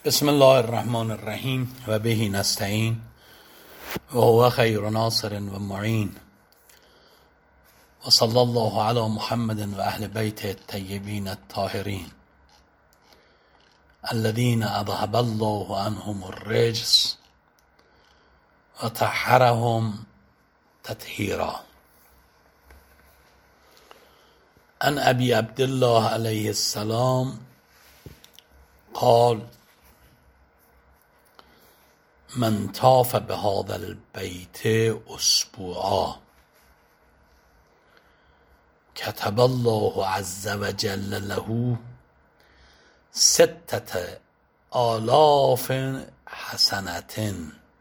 بسم الله الرحمن الرحیم و بهی نستعین و هو خیر ناصر و معین و صلی الله علی محمد و اهل بیت الطیبین الطاهرین الذین اذهب الله عنهم الرجس و طهرهم تطهیرا. عن ابی عبدالله علیه السلام قال: من طاف بهذا البيت اسبوعا كتب الله عز وجل له 6000 حسنة.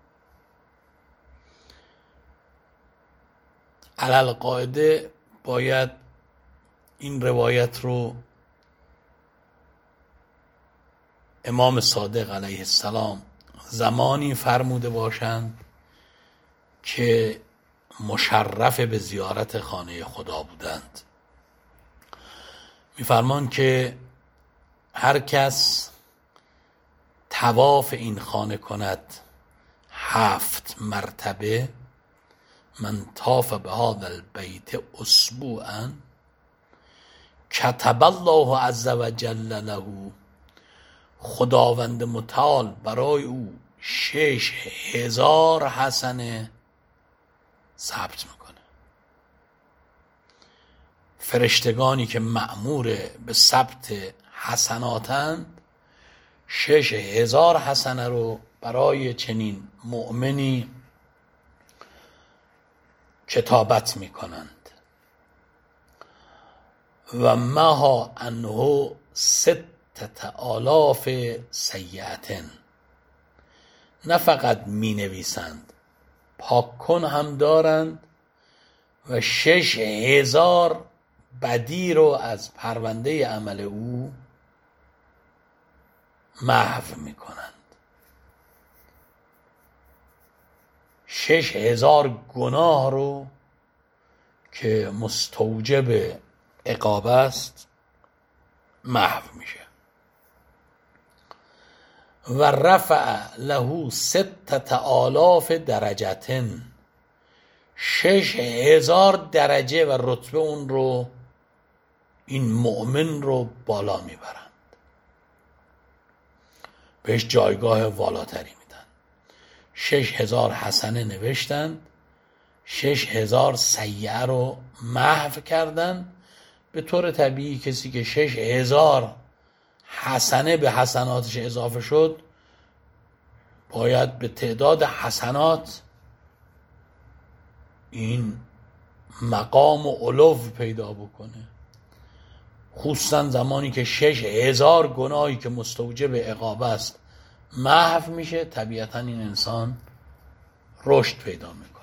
علی القاعده باید این روایت رو امام صادق علیه السلام زمانی فرموده باشند که مشرف به زیارت خانه خدا بودند. می‌فرمان که هر کس طواف این خانه کند 7 مرتبه، من طاف بهذا البیت اسبوعا کتب الله عز وجل له، خداوند متعال برای او 6000 حسنه ثبت میکنه. فرشتگانی که مأمور به ثبت حسناتند 6000 حسنه رو برای چنین مؤمنی کتابت میکنند. و مها عنه 6000 سیئة، نه فقط می نویسند، پاک کن هم دارند و 6000 بدی رو از پرونده عمل او محو می کنند. 6000 گناه رو که مستوجب عقاب است محو میشه. و رفع له 6000 درجة، 6000 درجه و رتبه اون رو، این مؤمن رو بالا میبرند، بهش جایگاه والاتری میدن. 6000 حسنه نوشتند، 6000 سیئه رو محو کردن. به طور طبیعی کسی که 6000 حسنه به حسناتش اضافه شد باید به تعداد حسنات این مقام و علو پیدا بکنه، خصوصا زمانی که 6000 گناهی که مستوجب عقاب است محو میشه. طبیعتا این انسان رشد پیدا میکنه.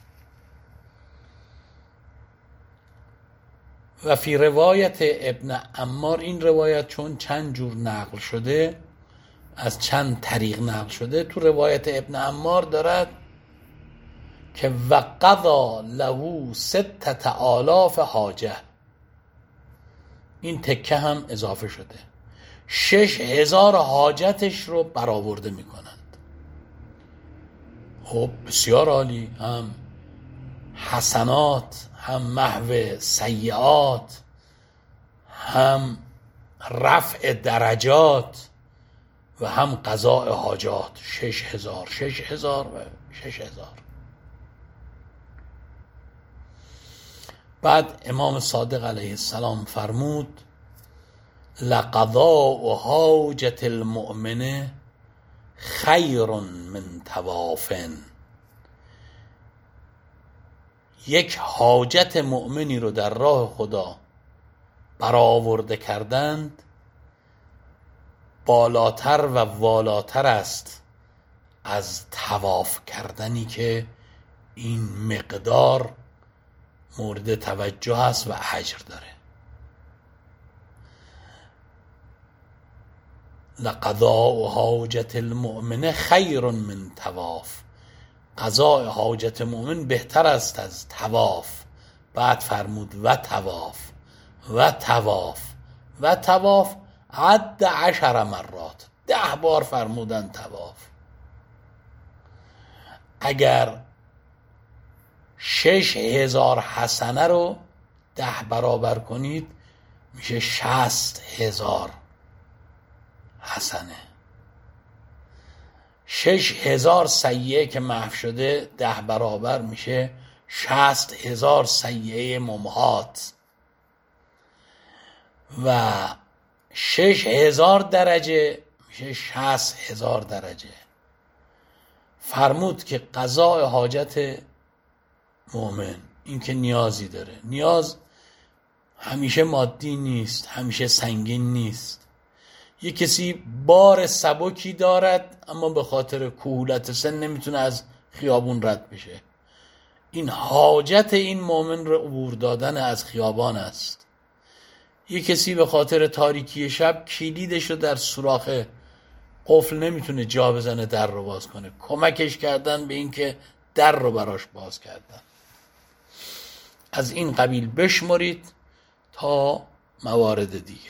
و فی روایت ابن عمار، این روایت چون چند جور نقل شده، از چند طریق نقل شده، تو روایت ابن عمار دارد که وقضا له 6000 حاجه، این تکه هم اضافه شده، 6000 حاجتش رو برآورده میکنند. خب بسیار عالی، هم حسنات، هم محو سیئات، هم رفع درجات و هم قضاء حاجات. 6000 و 6000. بعد امام صادق علیه السلام فرمود: لقضاء حاجة المؤمن خیر من طواف. یک حاجت مؤمنی رو در راه خدا برآورده کردند بالاتر و والاتر است از طواف کردنی که این مقدار مورد توجه است و اجر داره. لقضاء حاجة المؤمن خیر من طواف، قضاء حاجت مؤمن بهتر است از طواف. بعد فرمود و طواف عد 10 مرات، 10 بار فرمودن طواف. اگر 6,000 حسنه رو 10 برابر کنید میشه 60,000 حسنه. 6,000 سیئه که محو شده 10 برابر میشه 60,000 سیئه ممحات و 6,000 درجه میشه 60,000 درجه. فرمود که قضاء حاجت مؤمن، این که نیازی داره، نیاز همیشه مادی نیست، همیشه سنگین نیست. یه کسی بار سبکی دارد اما به خاطر کهولت سن نمیتونه از خیابون رد بشه. این حاجت این مؤمن رو عبور دادن از خیابان است. یه کسی به خاطر تاریکی شب کلیدش رو در سوراخ قفل نمیتونه جا بزنه در رو باز کنه، کمکش کردن به این که در رو براش باز کردن. از این قبیل بشمرید تا موارد دیگه.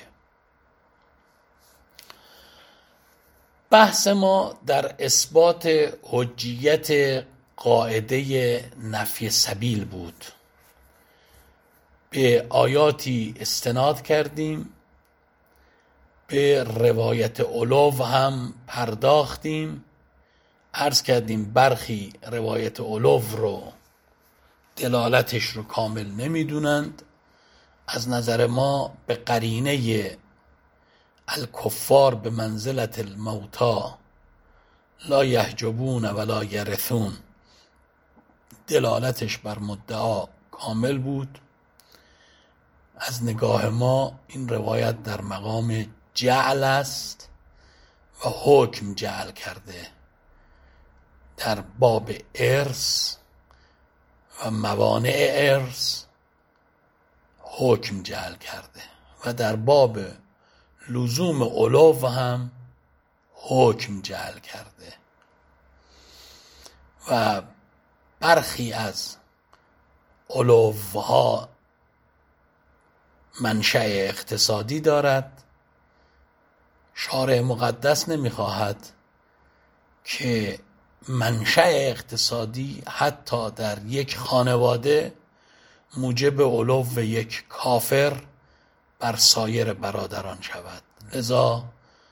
بحث ما در اثبات حجیت قاعده نفی سبیل بود. به آیاتی استناد کردیم، به روایت علو هم پرداختیم. عرض کردیم برخی روایت علو رو دلالتش رو کامل نمیدونند. از نظر ما به قرینه الکفار به منزلت الموتا لا یحجبون ولا یرثون دلالتش بر مدعا کامل بود. از نگاه ما این روایت در مقام جعل است و حکم جعل کرده. در باب ارث و موانع ارث حکم جعل کرده و در باب لزوم علو هم حکم جعل کرده. و برخی از علوها منشأ اقتصادی دارد. شارع مقدس نمیخواهد که منشأ اقتصادی حتی در یک خانواده موجب علو یک کافر بر سایر برادران شود. لذا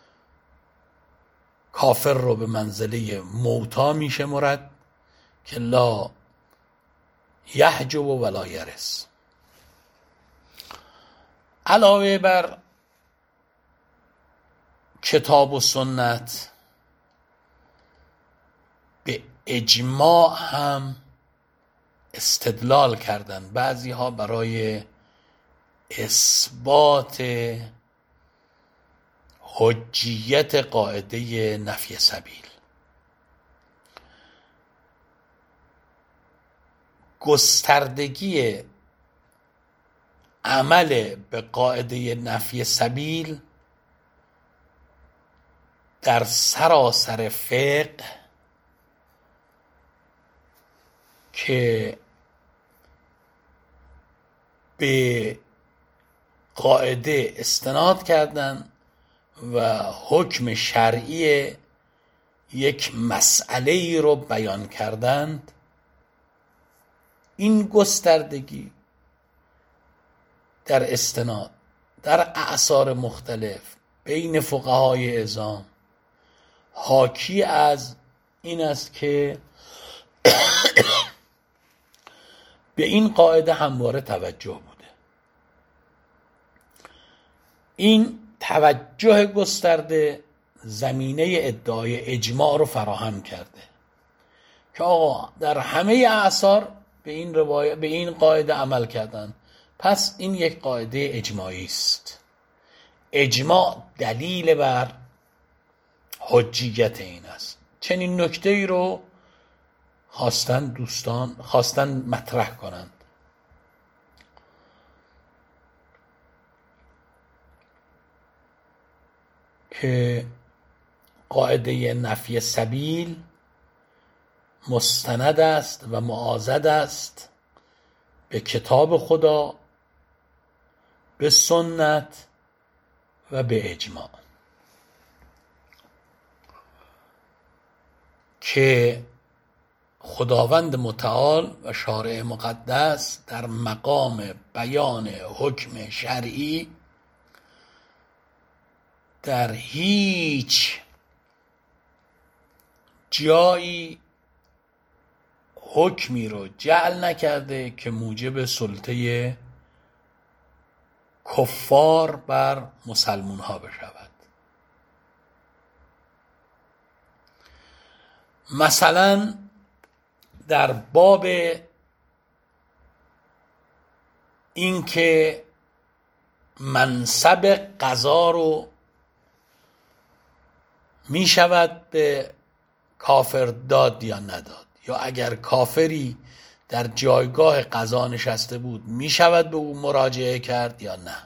کافر رو به منزله موتا میشه مرد که لا یحجب ولا یرث. علاوه بر کتاب و سنت به اجماع هم استدلال کردن بعضی ها برای اثبات حجیت قاعده نفی سبیل. گستردگی عمل به قاعده نفی سبیل در سراسر فقه که به قاعده استناد کردن و حکم شرعی یک مسئله ای رو بیان کردند، این گستردگی در استناد در اعصار مختلف بین فقهای عظام حاکی از این است که به این قاعده همواره توجه بوده. این توجه گسترده زمینه ادعای اجماع رو فراهم کرده که آقا در همه اعصار به این قاعده عمل کردن، پس این یک قاعده اجماعی است. اجماع دلیل بر حجیت این است. چنین نکته‌ای رو خواستن مطرح کنند. که قاعده نفی سبیل مستند است و معاضد است به کتاب خدا، به سنت و به اجماع. که خداوند متعال و شارع مقدس در مقام بیان حکم شرعی در هیچ جایی حکمی رو جعل نکرده که موجب سلطه کفار بر مسلمون ها بشود. مثلا در باب اینکه منصب قضا رو می شود به کافر داد یا نداد، یا اگر کافری در جایگاه قضا نشسته بود می شود به او مراجعه کرد یا نه.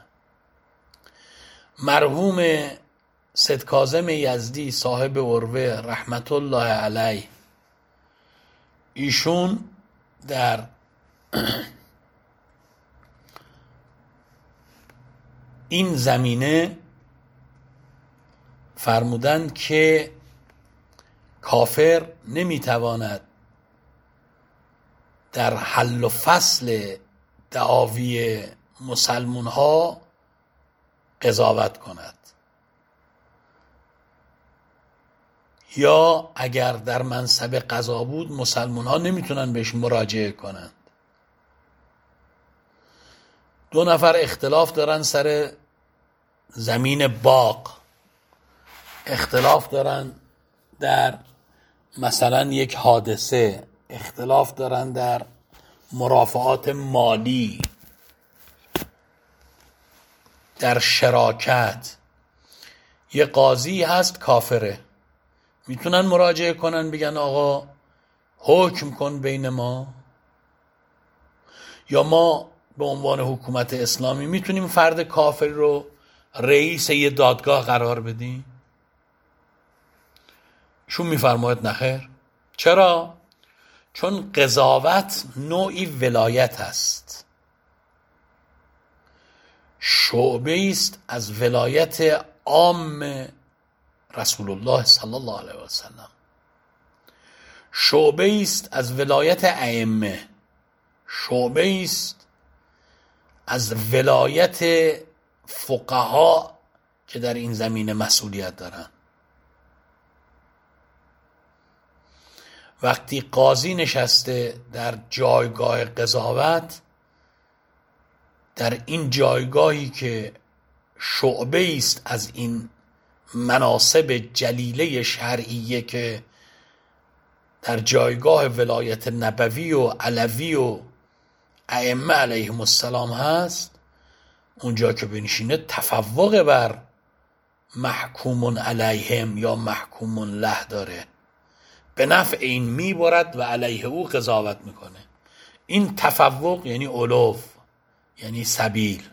مرحوم سید کاظم یزدی صاحب عروه رحمت الله علیه، ایشون در این زمینه فرمودند که کافر نمیتواند در حل و فصل دعاوی مسلمون ها قضاوت کند، یا اگر در منصب قضا بود مسلمون ها نمیتونن بهش مراجعه کنند. دو نفر اختلاف دارن سر زمین باغ، اختلاف دارن در مثلا یک حادثه، اختلاف دارن در مرافعات مالی، در شراکت. یه قاضی هست کافره، میتونن مراجعه کنن بگن آقا حکم کن بین ما، یا ما به عنوان حکومت اسلامی میتونیم فرد کافر رو رئیس یه دادگاه قرار بدیم؟ شون میفرماید نخیر. چرا؟ چون قضاوت نوعی ولایت است، شعبه است از ولایت عام رسول الله صلی الله علیه و سلم، شعبه است از ولایت ائمه، شعبه است از ولایت فقها که در این زمینه مسئولیت دارن. وقتی قاضی نشسته در جایگاه قضاوت، در این جایگاهی که شعبه است از این مناصب جلیله شرعیه که در جایگاه ولایت نبوی و علوی و ائمه علیهم السلام هست، اونجا که بنشینه تفوق بر محکوم علیهم یا محکوم له داره، به نفع این میبرد و علیه او قضاوت میکنه. این تفوق یعنی علو، یعنی سبیل.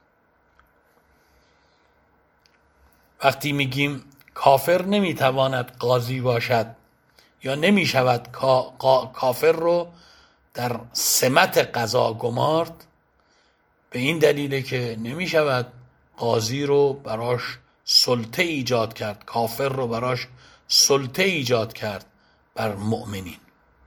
وقتی میگیم کافر نمیتواند قاضی باشد یا نمیشود کافر رو در سمت قضا گمارد، به این دلیله که نمیشود قاضی رو براش سلطه ایجاد کرد، کافر رو براش سلطه ایجاد کرد بر مؤمنین.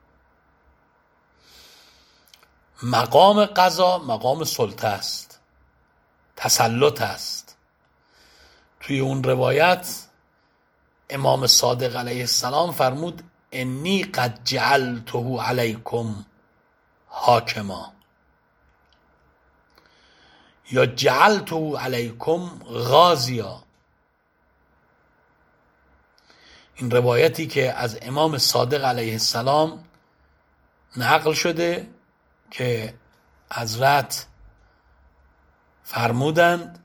مقام قضا مقام سلطه است، تسلط است. توی اون روایت امام صادق علیه السلام فرمود انی قد جعلته علیکم حاکما، یا جعلته علیکم غازیا. این روایتی که از امام صادق علیه السلام نقل شده که حضرت فرمودند،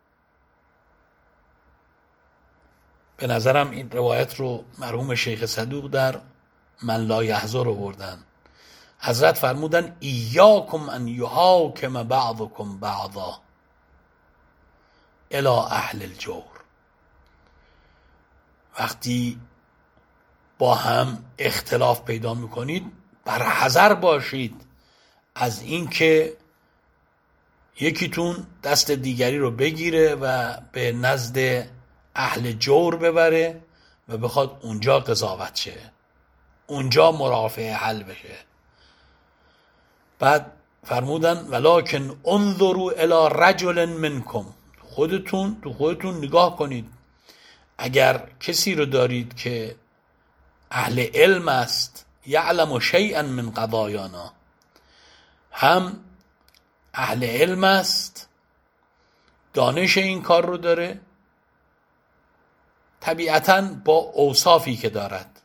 به نظرم این روایت رو مرحوم شیخ صدوق در من لا یحضر رو بردن. حضرت فرمودند ایاکم ان یحاکم بعضکم بعضا الی اهل الجور. وقتی با هم اختلاف پیدا میکنید بر حذر باشید از اینکه یکیتون دست دیگری رو بگیره و به نزد اهل جور ببره و بخواد اونجا قضاوت شه. اونجا مرافعه حل بشه. بعد فرمودن ولکن انظروا الی رجل منکم، خودتون نگاه کنید، اگر کسی رو دارید که اهل علم است، یعلم شیئا من قضایانا، هم اهل علم است، دانش این کار رو داره، طبیعتاً با اوصافی که دارد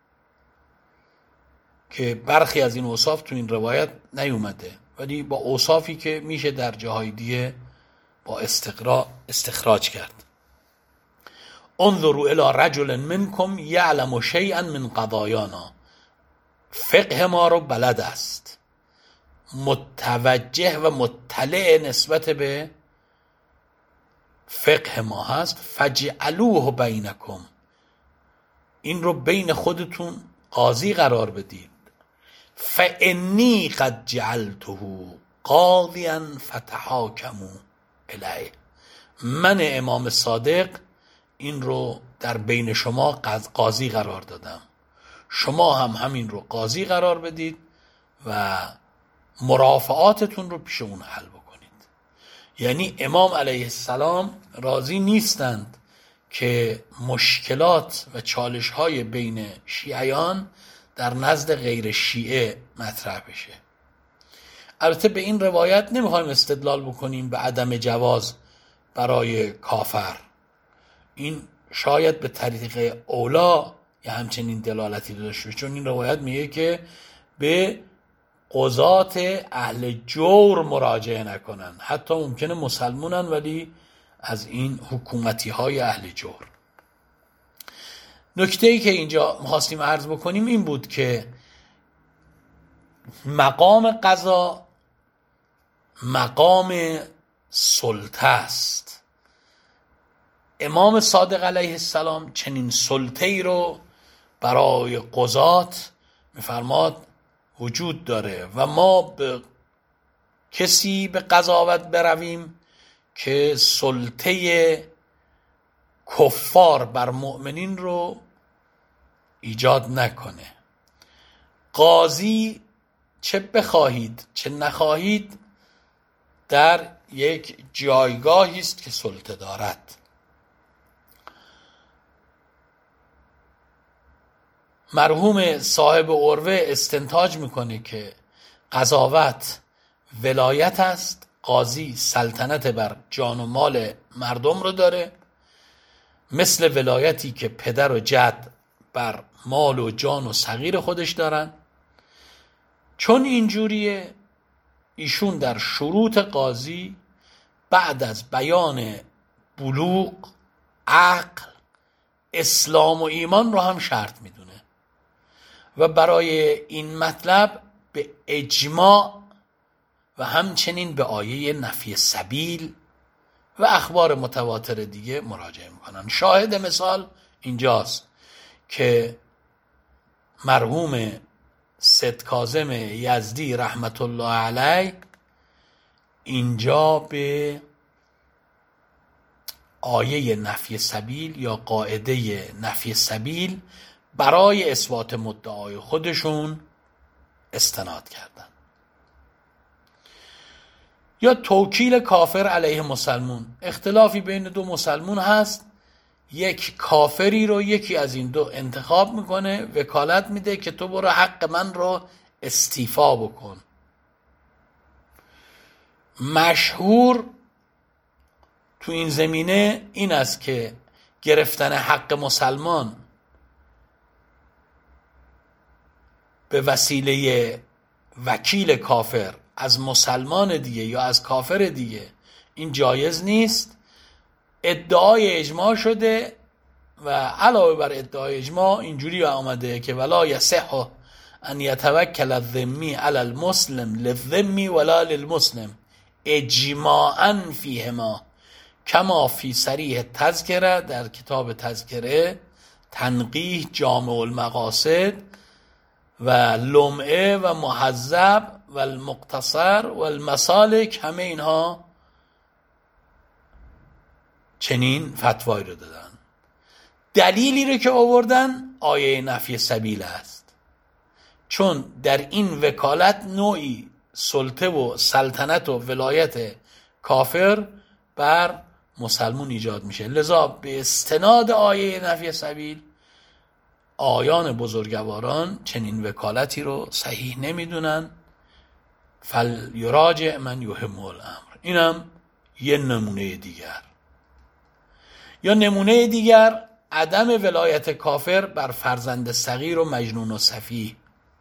که برخی از این اوصاف تو این روایت نیومده، ولی با اوصافی که میشه در جاهای دیگه با استخراج کرد. انظروا الی رجل منکم یعلم شیئا من قضایانا، فقه ما رو بلد است، متوجه و مطلع نسبت به فقه ما هست، فجعلوه بینکم، این رو بین خودتون قاضی قرار بدید. فانی قد جعلته قاضیا فتحاکموا الیه، من امام صادق این رو در بین شما قاضی قرار دادم، شما هم همین رو قاضی قرار بدید و مرافعاتتون رو پیش اون حل بکنید. یعنی امام علیه السلام راضی نیستند که مشکلات و چالش های بین شیعیان در نزد غیر شیعه مطرح بشه. البته به این روایت نمیخوایم استدلال بکنیم به عدم جواز برای کافر، این شاید به طریق اولا یا همچنین دلالتی داشته، چون این روایت میگه که به قضات اهل جور مراجعه نکنن، حتی ممکنه مسلمونن ولی از این حکومتی های اهل جور. نکته‌ای که اینجا می‌خواستیم عرض بکنیم این بود که مقام قضا مقام سلطه است. امام صادق علیه السلام چنین سلطه‌ای رو برای قضات می‌فرماد وجود داره و ما به کسی به قضاوت برویم که سلطه کفار بر مؤمنین رو ایجاد نکنه. قاضی چه بخواهید چه نخواهید در یک جایگاهی است که سلطه دارد. مرحوم صاحب عروه استنتاج میکنه که قضاوت ولایت است، قاضی سلطنت بر جان و مال مردم رو داره، مثل ولایتی که پدر و جد بر مال و جان و صغیر خودش دارن. چون اینجوریه ایشون در شروط قاضی بعد از بیان بلوغ، عقل، اسلام و ایمان رو هم شرط میدونه و برای این مطلب به اجماع و همچنین به آیه نفی سبیل و اخبار متواتر دیگه مراجعه میکنن. شاهد مثال اینجاست که مرحوم سید کاظم یزدی رحمت الله علیه اینجا به آیه نفی سبیل یا قاعده نفی سبیل برای اثبات مدعای خودشون استناد کردن. یا توکیل کافر علیه مسلمون، اختلافی بین دو مسلمون هست، یک کافری رو یکی از این دو انتخاب میکنه، وکالت میده که تو برو حق من رو استیفا بکن. مشهور تو این زمینه این است که گرفتن حق مسلمان به وسیله وکیل کافر از مسلمان دیگه یا از کافر دیگه این جایز نیست. ادعای اجماع شده و علاوه بر ادعای اجماع اینجوری آمده که ولا یصح ان یتوکل الذمی علی المسلم للذمی ولا للمسلم اجماعا فیهما کما فی صریح تذکره، در کتاب تذکره، تنقیح جامع المقاصد و لمعه و محذب و المقتصر و المسالک، همه اینها چنین فتوایی رو دادن. دلیلی رو که آوردن آیه نفی سبیل است چون در این وکالت نوعی سلطه و سلطنت و ولایت کافر بر مسلمون ایجاد میشه. لذا به استناد آیه نفی سبیل آیان بزرگواران چنین وکالتی رو صحیح نمیدونن. فلیراجع من یهم الامر. اینم یه نمونه دیگر. یا نمونه دیگر عدم ولایت کافر بر فرزند صغیر و مجنون و سفیه.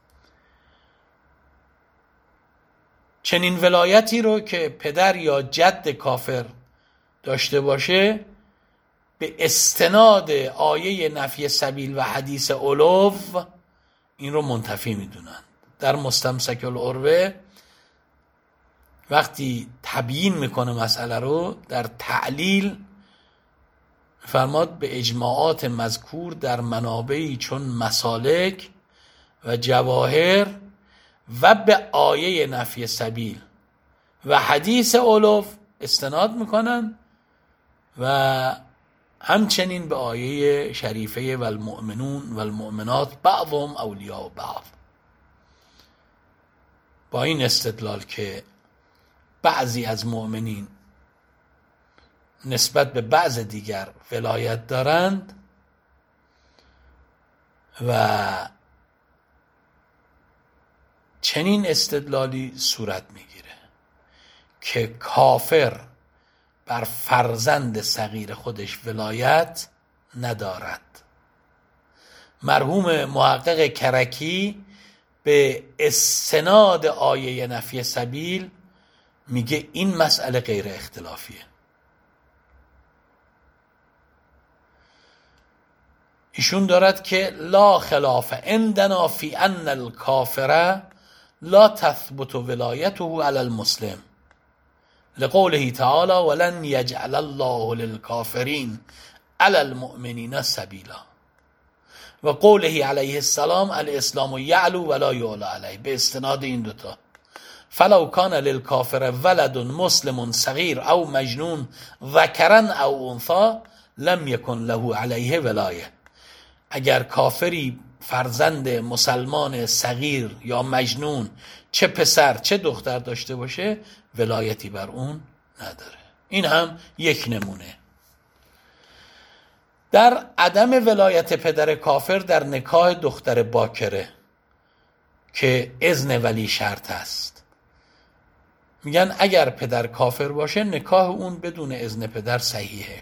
چنین ولایتی رو که پدر یا جد کافر داشته باشه به استناد آیه نفی سبیل و حدیث علو این رو منتفی میدونن. در مستمسک العروه وقتی تبیین میکنه مسئله رو در تعلیل فرماد به اجماعات مذکور در منابعی چون مسالک و جواهر و به آیه نفی سبیل و حدیث علو استناد میکنن و همچنین به آیه شریفه والمؤمنون والمؤمنات بعضهم اولیاء بعض. با این استدلال که بعضی از مؤمنین نسبت به بعض دیگر ولایت دارند و چنین استدلالی صورت میگیره که کافر بر فرزند صغیر خودش ولایت ندارد. مرحوم محقق کرکی به استناد آیه نفی سبیل میگه این مسئله غیر اختلافیه. ایشون دارد که لا خلاف عندنا فی ان الکافر لا تثبت ولایته علی المسلم لقوله تعالی ولن یجعل الله للکافرین علی المؤمنین سبیلا و قوله علیه السلام الاسلام یعلو ولا یعلی علیه. به استناد این دوتا فلو کان للکافر ولد مسلم صغیر او مجنون ذکرا او انثی لم یکن له علیه ولایه. اگر کافری فرزند مسلمان صغیر یا مجنون چه پسر چه دختر داشته باشه ولایتی بر اون نداره. این هم یک نمونه. در عدم ولایت پدر کافر در نکاح دختر باکره که اذن ولی شرط است، میگن اگر پدر کافر باشه نکاح اون بدون اذن پدر صحیحه.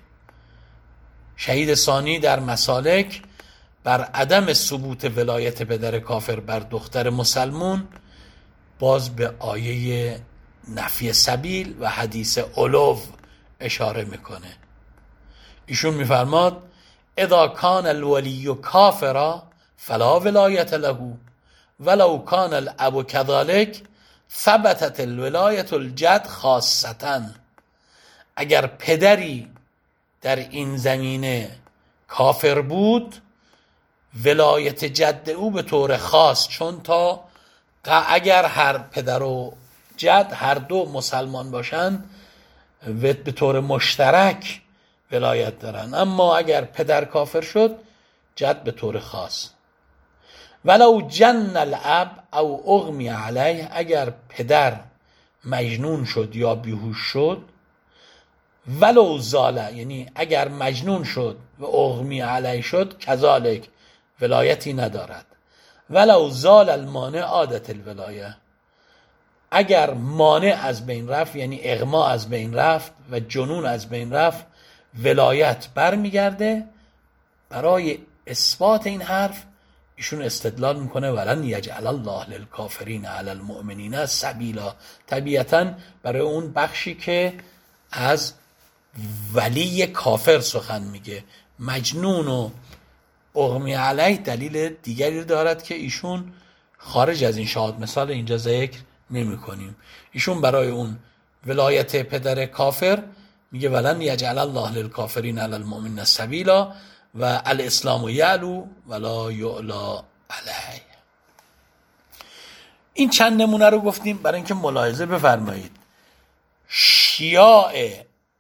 شهید ثانی در مسالک بر عدم ثبوت ولایت پدر کافر بر دختر مسلمون باز به آیه نفی سبیل و حدیث علو اشاره میکنه. ایشون میفرماد اذا کان الولی کافرا فلا ولایت له ولو کان الاب كذلك ثبتت الولایت الجد خاصتا. اگر پدری در این زمینه کافر بود ولایت جد او به طور خاص، چون تا اگر هر پدر و جد هر دو مسلمان باشن به طور مشترک ولایت دارن، اما اگر پدر کافر شد جد به طور خاص. ولو جن الاب او اغمی علیه، اگر پدر مجنون شد یا بیهوش شد، ولو زاله، یعنی اگر مجنون شد و اغمی علیه شد کذالک ولایتی ندارد. ولو زال المانع عادت الولایه، اگر مانع از بین رفت یعنی اغما از بین رفت و جنون از بین رفت ولایت برمیگرده. برای اثبات این حرف ایشون استدلال میکنه ولن یجعل الله للکافرین علی المؤمنین سبیلا. طبیعتا برای اون بخشی که از ولی کافر سخن میگه. مجنون و اغمی علیه دلیل دیگری دارد که ایشون خارج از این شاهد مثال اینجا ذکر نمی کنیم. ایشون برای اون ولایت پدر کافر میگه ولن یجعل الله للکافرین علی المؤمنین سبیلا و الاسلام یعلو ولا یعلا علیه. این چند نمونه رو گفتیم برای اینکه ملاحظه بفرمایید شیاع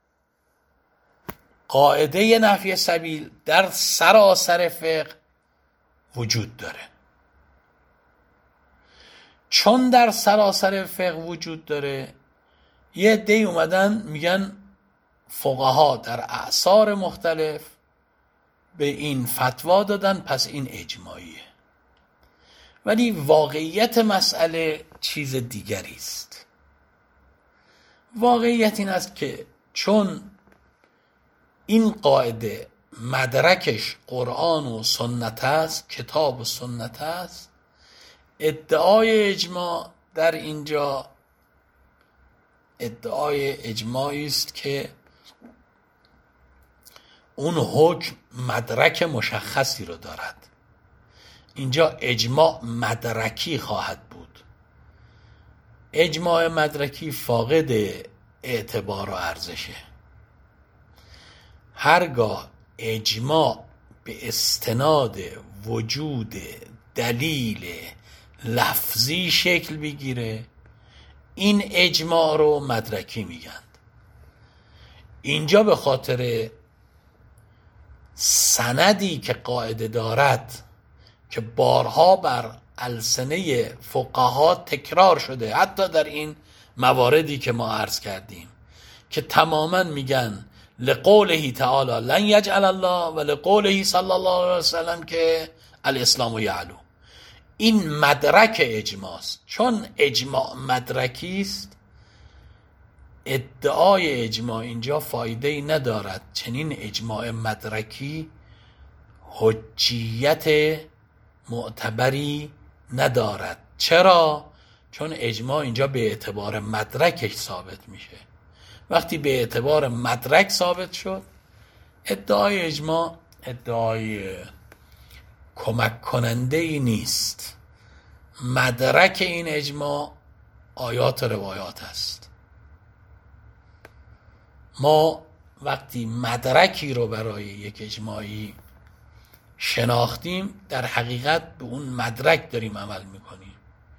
قاعده نفی سبیل در سراسر فقه وجود داره. چون در سراسر فقه وجود داره، یه عده‌ای اومدن میگن فقها در اعصار مختلف به این فتوا دادن، پس این اجماعیه. ولی واقعیت مسئله چیز دیگری است. واقعیت این است که چون این قاعده مدرکش قرآن و سنت است، کتاب و سنت است، ادعای اجماع در اینجا ادعای اجماعی است که اون حکم مدرک مشخصی رو دارد. اینجا اجماع مدرکی خواهد بود. اجماع مدرکی فاقد اعتبار و ارزشه. هرگاه اجماع به استناد وجود دلیل لفظی شکل بگیره، این اجماع رو مدرکی میگند. اینجا به خاطر سندی که قاعده دارد که بارها بر السنه فقها تکرار شده، حتی در این مواردی که ما عرض کردیم که تماما میگن لقوله تعالی لن یجعل الله و لقوله صلی الله علیه وسلم که الاسلام یعلو. این مدرک اجماع است. چون اجماع مدرکی است، ادعای اجماع اینجا فایده ای ندارد. چنین اجماع مدرکی حجیت معتبری ندارد. چرا؟ چون اجماع اینجا به اعتبار مدرکش ثابت میشه. وقتی به اعتبار مدرک ثابت شد، ادعای اجماع ادعای کمک کننده ای نیست. مدرک این اجماع آیات و روایات است. ما وقتی مدرکی رو برای یک اجماعی شناختیم، در حقیقت به اون مدرک داریم عمل میکنیم.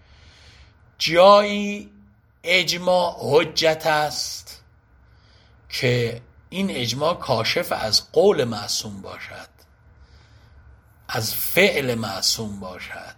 جایی اجماع حجت است که این اجماع کاشف از قول معصوم باشد، از فعل معصوم باشد.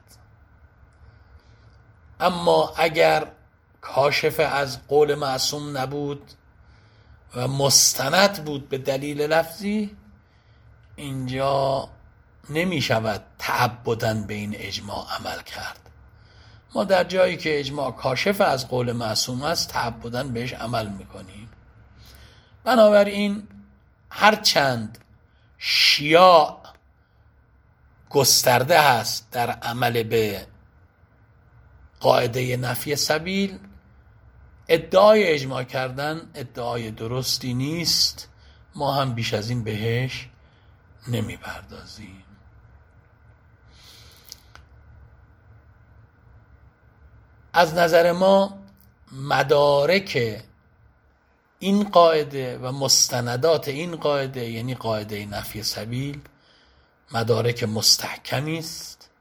اما اگر کاشف از قول معصوم نبود و مستند بود به دلیل لفظی، اینجا نمی شود تعبداً به این اجماع عمل کرد. ما در جایی که اجماع کاشف از قول معصوم است تعبداً بهش عمل میکنیم. بنابراین هرچند شیاع گسترده هست در عمل به قاعده نفی سبیل، ادعای اجماع کردن ادعای درستی نیست. ما هم بیش از این بهش نمی پردازیم. از نظر ما مدارک این قاعده و مستندات این قاعده، یعنی قاعده نفی سبیل، مدارک مستحکمی است.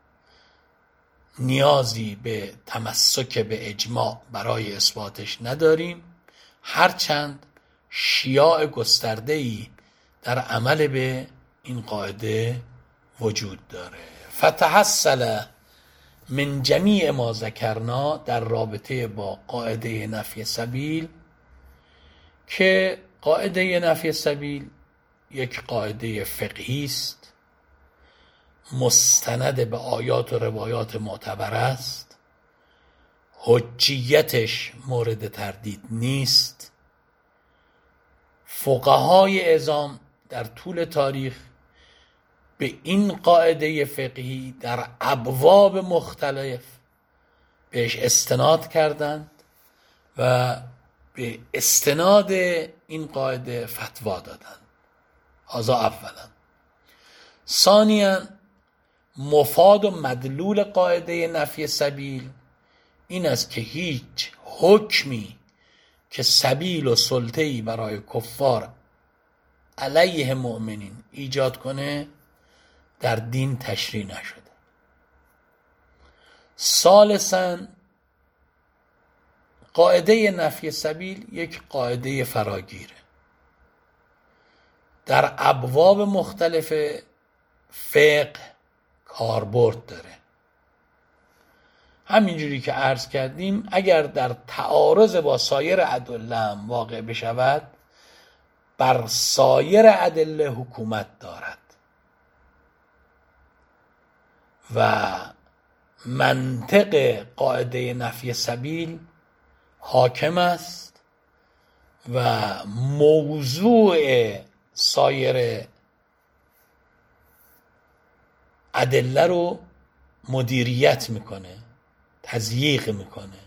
نیازی به تمسک به اجماع برای اثباتش نداریم، هرچند شیاع گسترده‌ای در عمل به این قاعده وجود داره. فتحصل من جمیع ما ذکرنا در رابطه با قاعده نفی سبیل که قاعده نفی سبیل یک قاعده فقهی است، مستند به آیات و روایات معتبر است، حجیتش مورد تردید نیست. فقهای عظام در طول تاریخ به این قاعده فقهی در ابواب مختلف بهش استناد کردند و به استناد این قاعده فتوا دادند. هذا اولا. ثانیاً مفاد و مدلول قاعده نفی سبیل این است که هیچ حکمی که سبیل و سلطه‌ای برای کفار علیه مؤمنین ایجاد کنه در دین تشریع نشده. ثالثاً قاعده نفی سبیل یک قاعده فراگیره، در ابواب مختلف فقه کاربرد داره. همینجوری که عرض کردیم اگر در تعارض با سایر ادله هم واقع بشود بر سایر ادله حکومت دارد و منطق قاعده نفی سبیل حاکم است و موضوع سایر ادله رو مدیریت میکنه، تضییق میکنه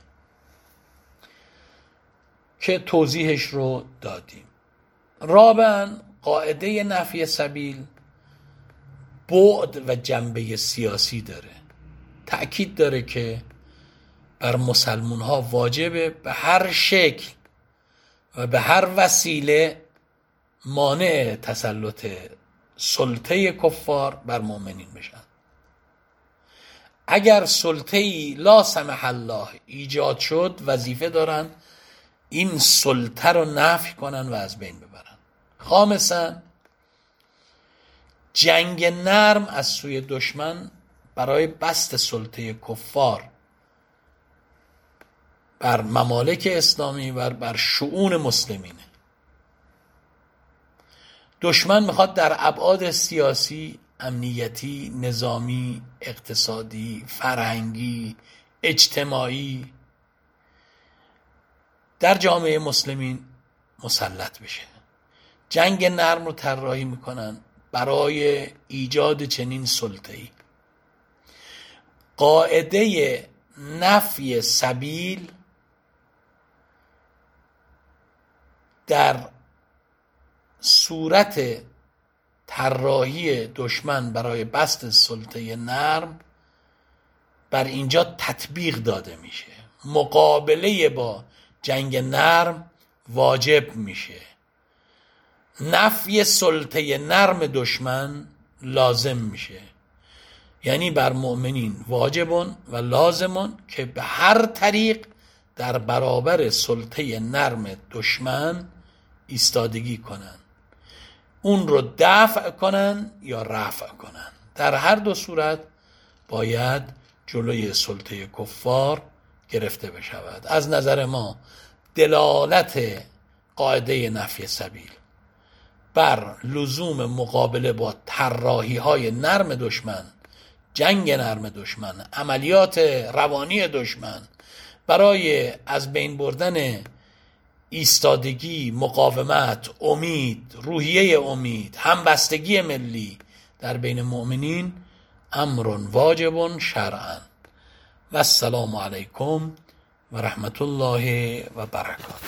که توضیحش رو دادیم. رابعاً قاعده نفی سبیل بعد و جنبه سیاسی داره. تأکید داره که بر مسلمان ها واجبه به هر شکل و به هر وسیله مانع تسلط سلطه کفار بر مؤمنین بشن. اگر سلطه‌ای لا سمح الله ایجاد شد وظیفه دارن این سلطه رو نفی کنن و از بین ببرن. خامساً جنگ نرم از سوی دشمن برای بسط سلطه کفار بر ممالک اسلامی و بر شؤون مسلمینه. دشمن میخواد در ابعاد سیاسی، امنیتی، نظامی، اقتصادی، فرهنگی، اجتماعی در جامعه مسلمین مسلط بشه. جنگ نرم رو طراحی میکنن برای ایجاد چنین سلطه‌ای. قاعده نفی سبیل در صورت طراحی دشمن برای بسط سلطه نرم بر اینجا تطبیق داده میشه. مقابله با جنگ نرم واجب میشه. نفی سلطه نرم دشمن لازم میشه. یعنی بر مؤمنین واجبون و لازمون که به هر طریق در برابر سلطه نرم دشمن ایستادگی کنن، اون رو دفع کنن یا رفع کنن. در هر دو صورت باید جلوی سلطه کفار گرفته بشود. از نظر ما دلالت قاعده نفی سبیل بر لزوم مقابله با طراحی های نرم دشمن، جنگ نرم دشمن، عملیات روانی دشمن برای از بین بردن ایستادگی، مقاومت، امید، روحیه امید، همبستگی ملی در بین مؤمنین امر واجب شرعا. و السلام علیکم و رحمت الله و برکاته.